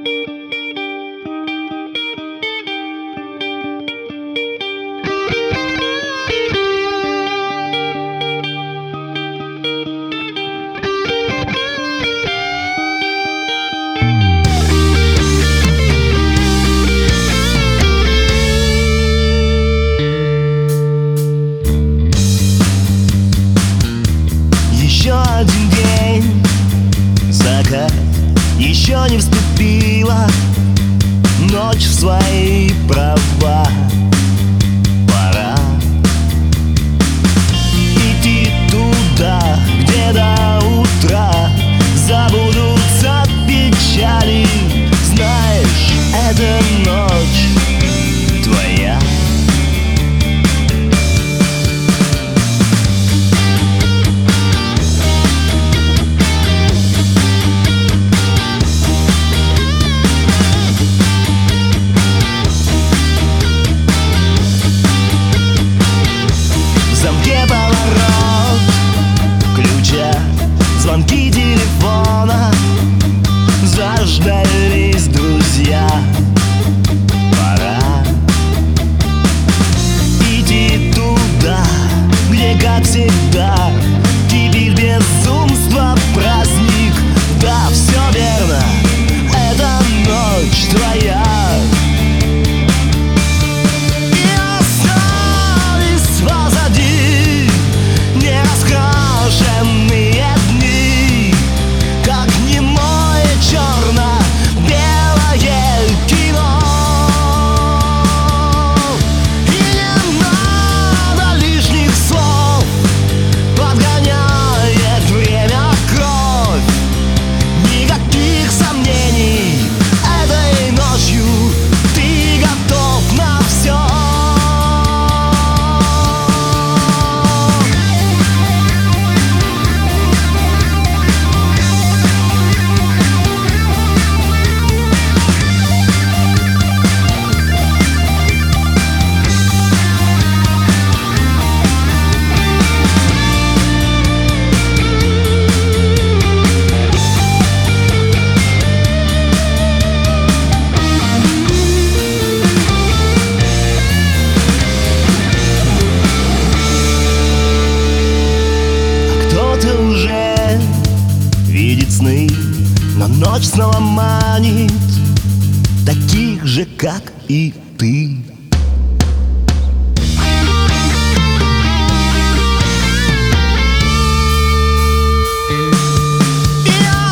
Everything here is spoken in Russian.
Еще один день, закат еще не вступила, ночь в свои права. Пора идти туда, где до утра забудутся печали. Знаешь, эта ночь твоя. Поворот ключа, звонки телефона, заждались друзья. Пора идти туда, где, как всегда, кипит безумство, праздник. Да, все верно, это ночь твоя. Видит сны, но ночь снова манит таких же, как и ты. Я